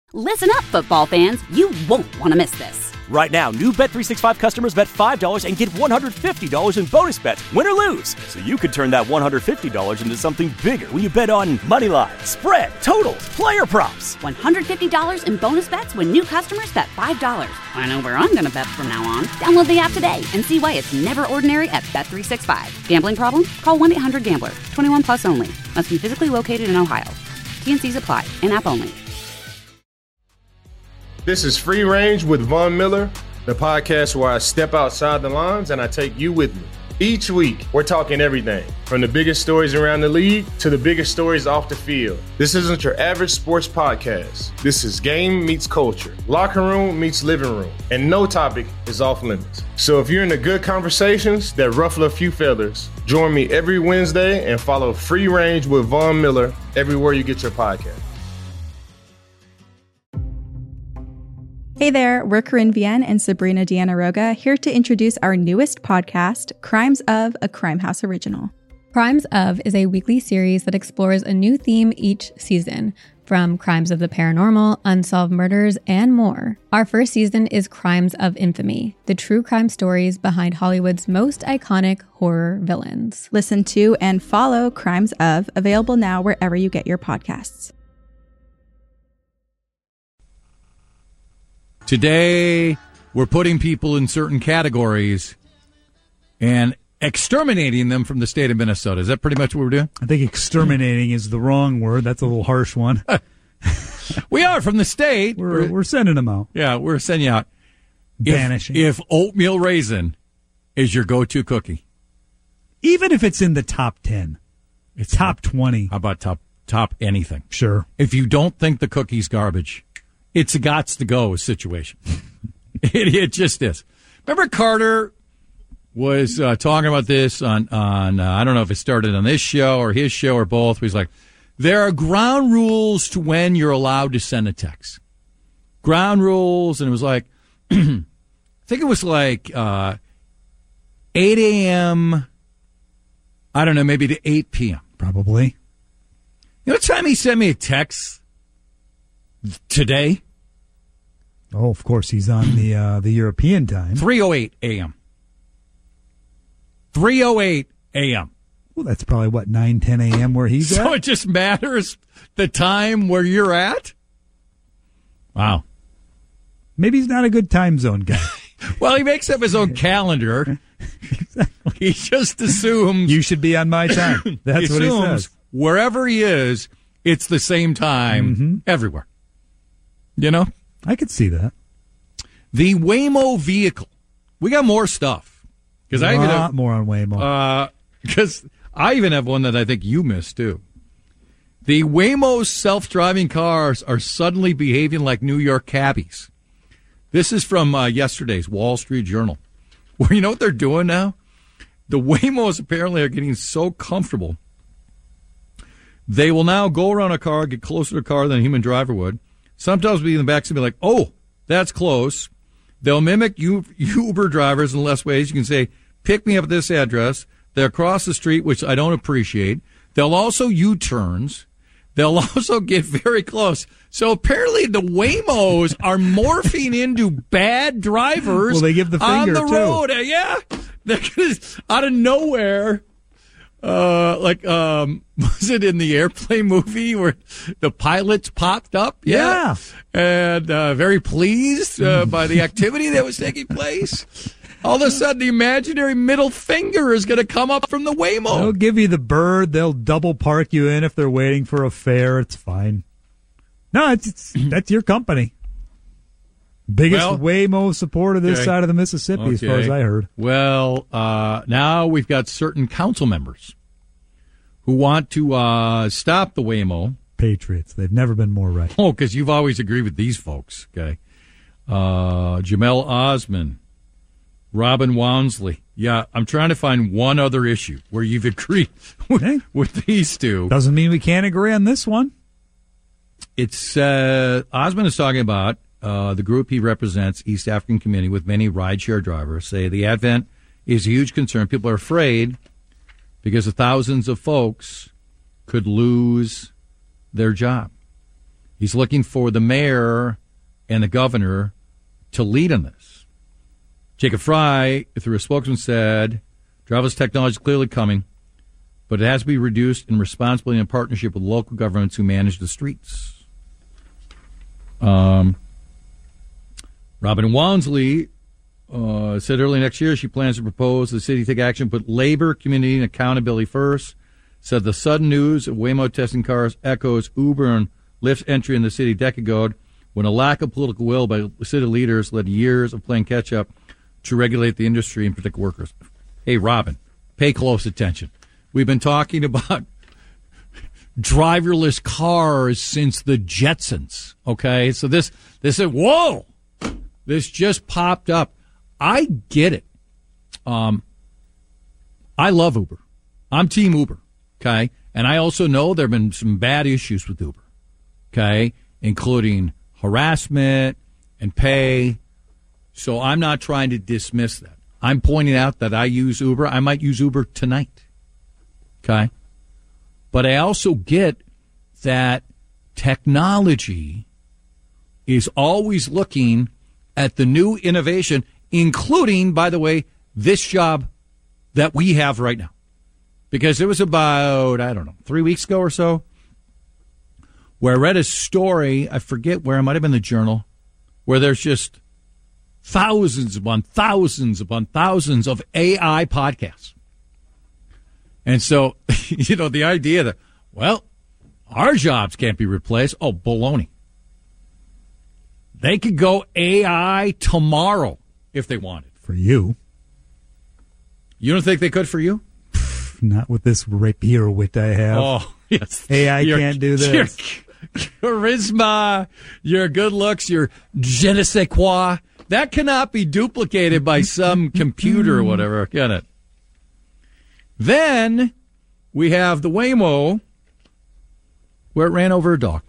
Listen up, football fans. You won't want to miss this. Right now, new Bet365 customers bet $5 and get $150 in bonus bets, win or lose. So you could turn that $150 into something bigger when you bet on money line, spread, totals, player props. $150 in bonus bets when new customers bet $5. I know where I'm going to bet from now on. Download the app today and see why it's never ordinary at Bet365. Gambling problem? Call 1-800-GAMBLER. 21 plus only. Must be physically located in Ohio. T&Cs apply. In-app only. This is Free Range with Von Miller, the podcast where I step outside the lines and I take you with me. Each week, we're talking everything from the biggest stories around the league to the biggest stories off the field. This isn't your average sports podcast. This is game meets culture, locker room meets living room, and no topic is off limits. So if you're into good conversations that ruffle a few feathers, join me every Wednesday and follow Free Range with Von Miller everywhere you get your podcast. Hey there, we're Corinne Vienne and Sabrina Diana-Roga here to introduce our newest podcast, Crimes of, a Crime House original. Crimes of is a weekly series that explores a new theme each season, from crimes of the paranormal, unsolved murders, and more. Our first season is Crimes of Infamy, the true crime stories behind Hollywood's most iconic horror villains. Listen to and follow Crimes of, available now wherever you get your podcasts. Today, we're putting people in certain categories and exterminating them from the state of Minnesota. Is that pretty much what we're doing? I think exterminating is the wrong word. That's a little harsh one. We are from the state. We're sending them out. Yeah, we're sending you out. Banishing. If oatmeal raisin is your go-to cookie. Even if it's in the top 10. It's top 20. How about top anything? Sure. If you don't think the cookie's garbage, it's a gots-to-go situation. It just is. Remember Carter was talking about this on I don't know if it started on this show or his show or both. He's like, there are ground rules to when you're allowed to send a text. Ground rules, and it was like, I think it was like 8 a.m., I don't know, maybe to 8 p.m. Probably. You know what time he sent me a text today? Oh, of course, he's on the European time. 3:08 a.m. 3:08 a.m. Well, that's probably, 9, 10 a.m. where he's at? So it just matters the time where you're at? Wow. Maybe he's not a good time zone guy. Well, he makes up his own calendar. He just assumes... You should be on my time. That's what he says. Wherever he is, it's the same time everywhere. You know? I could see that. The Waymo vehicle. We got more stuff. A lot more on Waymo. Because I even have one that I think you missed, too. The Waymo self-driving cars are suddenly behaving like New York cabbies. This is from yesterday's Wall Street Journal. Well, you know what they're doing now? The Waymos apparently are getting so comfortable. They will now go around a car, get closer to a car than a human driver would. Sometimes be in the back and be like, oh, that's close. They'll mimic Uber drivers in less ways. You can say, pick me up at this address. They'll cross the street, which I don't appreciate. They'll also U-turns. They'll also get very close. So apparently the Waymos are morphing into bad drivers. Well, they give the finger, on the road. Yeah. They're out of nowhere. Was it in the airplane movie where the pilots popped up? Yeah. And very pleased by the activity that was taking place. All of a sudden, the imaginary middle finger is going to come up from the Waymo. They'll give you the bird. They'll double park you in if they're waiting for a fare. It's fine. No, that's your company. Biggest Waymo supporter this side of the Mississippi, as far as I heard. Well, now we've got certain council members who want to stop the Waymo. Patriots. They've never been more right. Oh, because you've always agreed with these folks, okay? Jamel Osman, Robin Wownsley. Yeah, I'm trying to find one other issue where you've agreed with these two. Doesn't mean we can't agree on this one. It's Osman is talking about the group he represents, East African Community, with many rideshare drivers, say the advent is a huge concern. People are afraid because thousands of folks could lose their job. He's looking for the mayor and the governor to lead on this. Jacob Fry, through a spokesman, said, driverless technology is clearly coming, but it has to be reduced in responsibility and partnership with local governments who manage the streets. Robin Walmsley said early next year she plans to propose the city take action, put labor, community, and accountability first. Said the sudden news of Waymo testing cars echoes Uber and Lyft's entry in the city a decade ago, when a lack of political will by city leaders led to years of playing catch-up to regulate the industry and protect workers. Hey, Robin, pay close attention. We've been talking about driverless cars since the Jetsons, okay? So this is, whoa! This just popped up. I get it. I love Uber. I'm Team Uber, okay? And I also know there have been some bad issues with Uber, okay, including harassment and pay. So I'm not trying to dismiss that. I'm pointing out that I use Uber. I might use Uber tonight, okay? But I also get that technology is always looking at the new innovation, including, by the way, this job that we have right now. Because it was about, 3 weeks ago or so, where I read a story, I forget where, it might have been the Journal, where there's just thousands upon thousands upon thousands of AI podcasts. And so, the idea that, well, our jobs can't be replaced, oh, baloney. They could go AI tomorrow if they wanted. For you. You don't think they could for you? Not with this rapier wit I have. Oh, yes. AI can't do this. Your charisma, your good looks, your je ne sais quoi, that cannot be duplicated by some computer or whatever, can it? Then we have the Waymo, where it ran over a dog.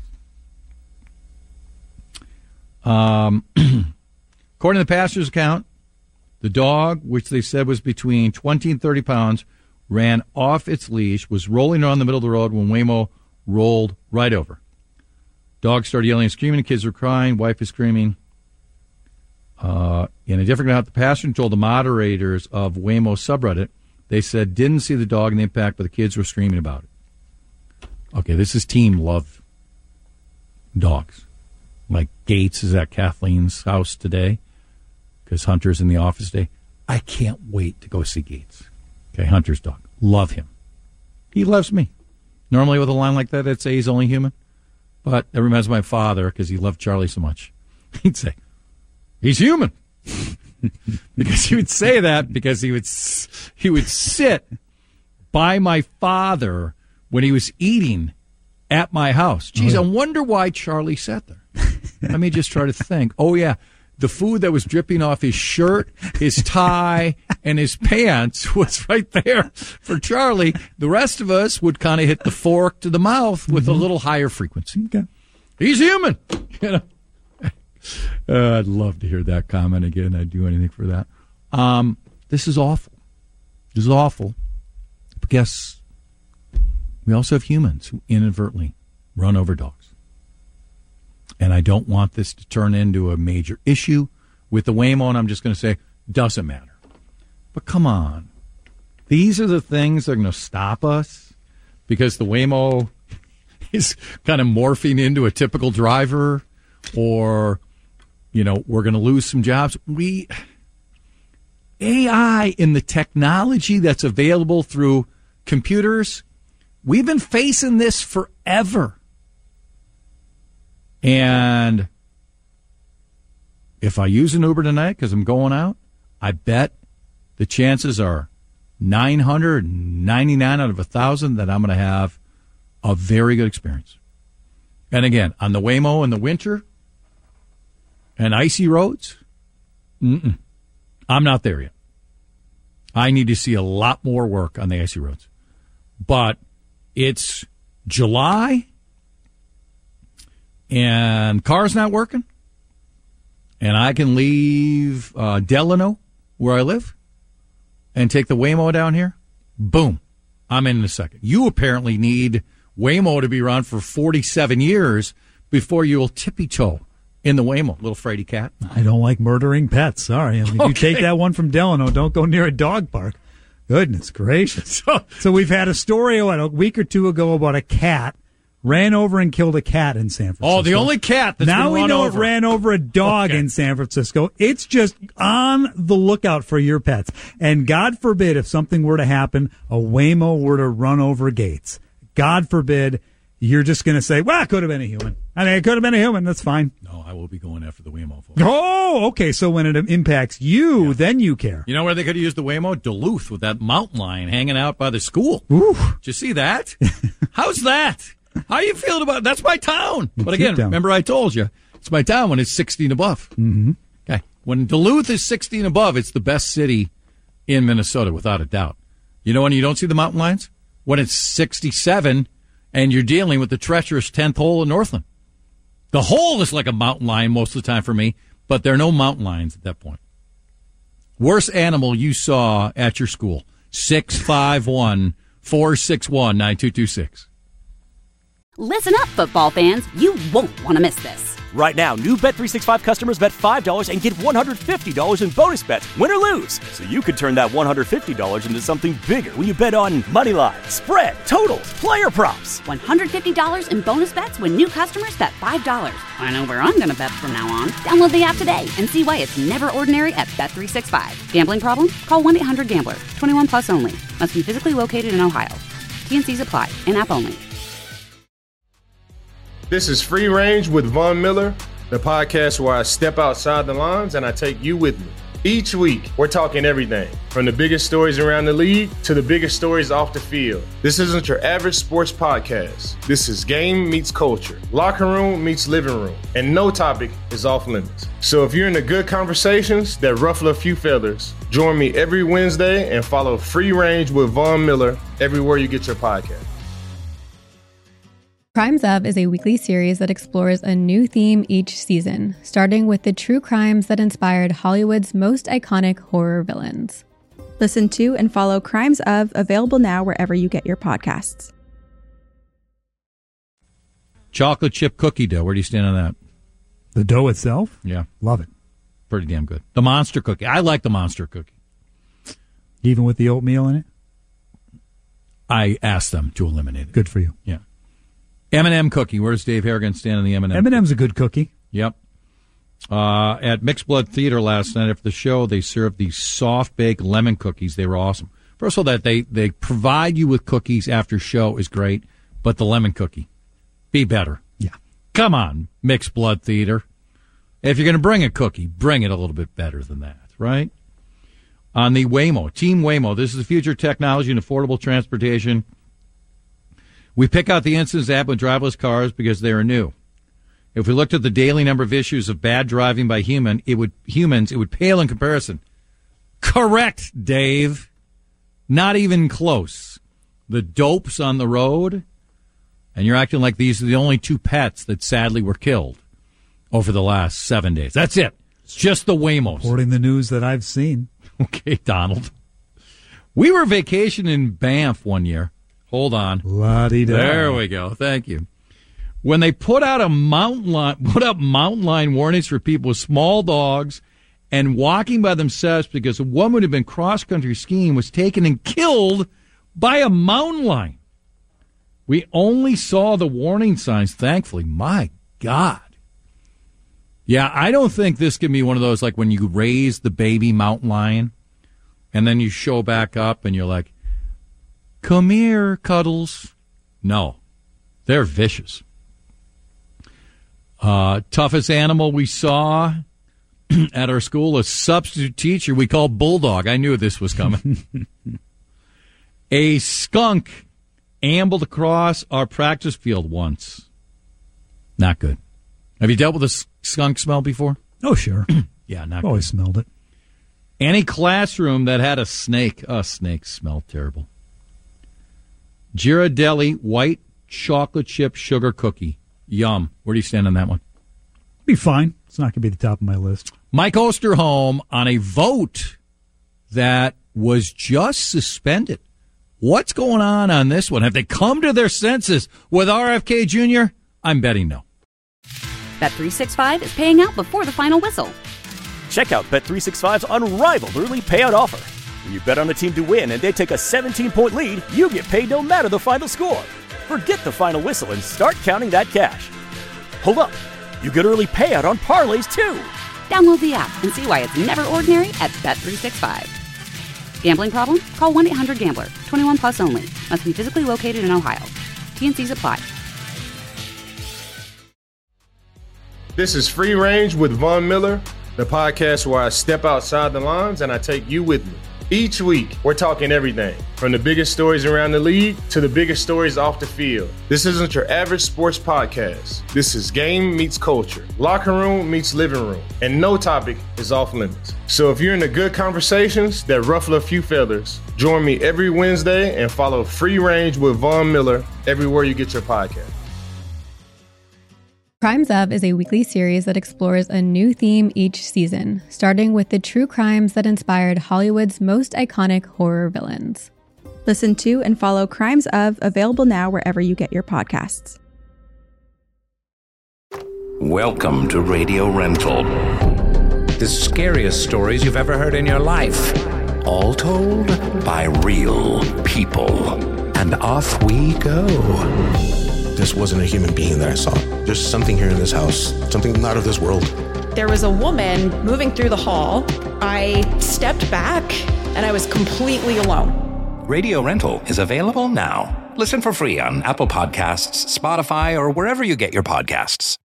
According to the passenger's account, the dog, which they said was between 20 and 30 pounds, ran off its leash, was rolling around the middle of the road when Waymo rolled right over. Dog started yelling and screaming. The kids were crying. Wife is screaming. In a different account, the passenger told the moderators of Waymo subreddit, they said didn't see the dog and the impact, but the kids were screaming about it. Okay, this is Team Love Dogs. Like Gates is at Kathleen's house today because Hunter's in the office today. I can't wait to go see Gates. Okay, Hunter's dog. Love him. He loves me. Normally with a line like that, I'd say he's only human. But that reminds me of my father because he loved Charlie so much. He'd say, he's human. Because he would say that because he would sit by my father when he was eating at my house. Geez, I wonder why Charlie sat there. Let me just try to think. Oh, yeah. The food that was dripping off his shirt, his tie, and his pants was right there for Charlie. The rest of us would kind of hit the fork to the mouth with a little higher frequency. Okay. He's human. I'd love to hear that comment again. I'd do anything for that. This is awful. This is awful. But guess we also have humans who inadvertently run over dogs. And I don't want this to turn into a major issue with the Waymo, and I'm just going to say, doesn't matter. But come on. These are the things that are going to stop us because the Waymo is kind of morphing into a typical driver or, we're going to lose some jobs. AI in the technology that's available through computers, we've been facing this forever. And if I use an Uber tonight because I'm going out, I bet the chances are 999 out of 1,000 that I'm going to have a very good experience. And again, on the Waymo in the winter and icy roads, I'm not there yet. I need to see a lot more work on the icy roads. But it's July. And car's not working, and I can leave Delano, where I live, and take the Waymo down here, boom, I'm in a second. You apparently need Waymo to be around for 47 years before you'll tippy-toe in the Waymo. Little fraidy cat. I don't like murdering pets. Sorry. I mean, if you take that one from Delano, don't go near a dog park. Goodness gracious. So we've had a story a week or two ago about a cat ran over and killed a cat in San Francisco. Oh, the only cat that's now been we know over. It ran over a dog in San Francisco. It's just on the lookout for your pets. And God forbid if something were to happen, a Waymo were to run over Gates. God forbid you're just going to say, well, it could have been a human. I mean, it could have been a human. That's fine. No, I will be going after the Waymo. Oh, okay. So when it impacts you, then you care. You know where they could have used the Waymo? Duluth with that mountain lion hanging out by the school. Ooh. Did you see that? How's that? How you feeling about it? That's my town. But again, remember I told you, it's my town when it's 16 above. Mm-hmm. Okay. When Duluth is 16 above, it's the best city in Minnesota, without a doubt. You know when you don't see the mountain lions? When it's 67 and you're dealing with the treacherous 10th hole in Northland. The hole is like a mountain lion most of the time for me, but there are no mountain lions at that point. Worst animal you saw at your school, 651-461-9226. Listen up, football fans. You won't want to miss this. Right now, new Bet365 customers bet $5 and get $150 in bonus bets, win or lose. So you could turn that $150 into something bigger when you bet on money line, spread, totals, player props. $150 in bonus bets when new customers bet $5. I know where I'm going to bet from now on. Download the app today and see why it's never ordinary at Bet365. Gambling problem? Call 1-800-GAMBLER. 21 plus only. Must be physically located in Ohio. T&Cs apply. In-app only. This is Free Range with Von Miller, the podcast where I step outside the lines and I take you with me. Each week, we're talking everything from the biggest stories around the league to the biggest stories off the field. This isn't your average sports podcast. This is game meets culture, locker room meets living room, and no topic is off limits. So if you're into good conversations that ruffle a few feathers, join me every Wednesday and follow Free Range with Von Miller everywhere you get your podcast. Crimes Of is a weekly series that explores a new theme each season, starting with the true crimes that inspired Hollywood's most iconic horror villains. Listen to and follow Crimes Of, available now wherever you get your podcasts. Chocolate chip cookie dough. Where do you stand on that? The dough itself? Yeah. Love it. Pretty damn good. The Monster cookie. I like the Monster cookie. Even with the oatmeal in it? I asked them to eliminate it. Good for you. Yeah. M&M cookie. Where does Dave Harrigan stand on the M&M? M&M's a good cookie. Yep. At Mixed Blood Theater last night after the show, they served these soft-baked lemon cookies. They were awesome. First of all, that they provide you with cookies after show is great, but the lemon cookie, be better. Yeah. Come on, Mixed Blood Theater. If you're going to bring a cookie, bring it a little bit better than that, right? On the Waymo, Team Waymo, this is the future of technology and affordable transportation. We pick out the incidents that happen with driverless cars because they are new. If we looked at the daily number of issues of bad driving by humans, it would pale in comparison. Correct, Dave. Not even close. The dopes on the road, and you're acting like these are the only two pets that sadly were killed over the last 7 days. That's it. It's just the Waymos. Reporting the news that I've seen. Okay, Donald. We were vacationing in Banff one year. Hold on. La-dee-da. There we go. Thank you. When they put up mountain line warnings for people with small dogs and walking by themselves because a woman who had been cross-country skiing was taken and killed by a mountain lion. We only saw the warning signs, thankfully. My God. Yeah, I don't think this can be one of those like when you raise the baby mountain lion and then you show back up and you're like, come here, Cuddles. No, they're vicious. Toughest animal we saw at our school, a substitute teacher we call Bulldog. I knew this was coming. A skunk ambled across our practice field once. Not good. Have you dealt with a skunk smell before? Oh, sure. Yeah, not Always good. smelled it. Any classroom that had a snake. Snakes smell terrible. Ghirardelli white chocolate chip sugar cookie. Yum. Where do you stand on that one? Be fine. It's not going to be the top of my list. Mike Osterholm on a vote that was just suspended. What's going on this one? Have they come to their senses with RFK Jr.? I'm betting no. Bet365 is paying out before the final whistle. Check out Bet365's unrivaled early payout offer. When you bet on a team to win and they take a 17-point lead, you get paid no matter the final score. Forget the final whistle and start counting that cash. Hold up. You get early payout on parlays, too. Download the app and see why it's never ordinary at Bet365. Gambling problem? Call 1-800-GAMBLER. 21 plus only. Must be physically located in Ohio. T&Cs apply. This is Free Range with Von Miller, the podcast where I step outside the lines and I take you with me. Each week, we're talking everything from the biggest stories around the league to the biggest stories off the field. This isn't your average sports podcast. This is game meets culture, locker room meets living room, and no topic is off limits. So if you're into good conversations that ruffle a few feathers, join me every Wednesday and follow Free Range with Von Miller everywhere you get your podcast. Crimes Of is a weekly series that explores a new theme each season, starting with the true crimes that inspired Hollywood's most iconic horror villains. Listen to and follow Crimes Of, available now wherever you get your podcasts. Welcome to Radio Rental. The scariest stories you've ever heard in your life. All told by real people. And off we go. This wasn't a human being that I saw. There's something here in this house, something not of this world. There was a woman moving through the hall. I stepped back and I was completely alone. Radio Rental is available now. Listen for free on Apple Podcasts, Spotify, or wherever you get your podcasts.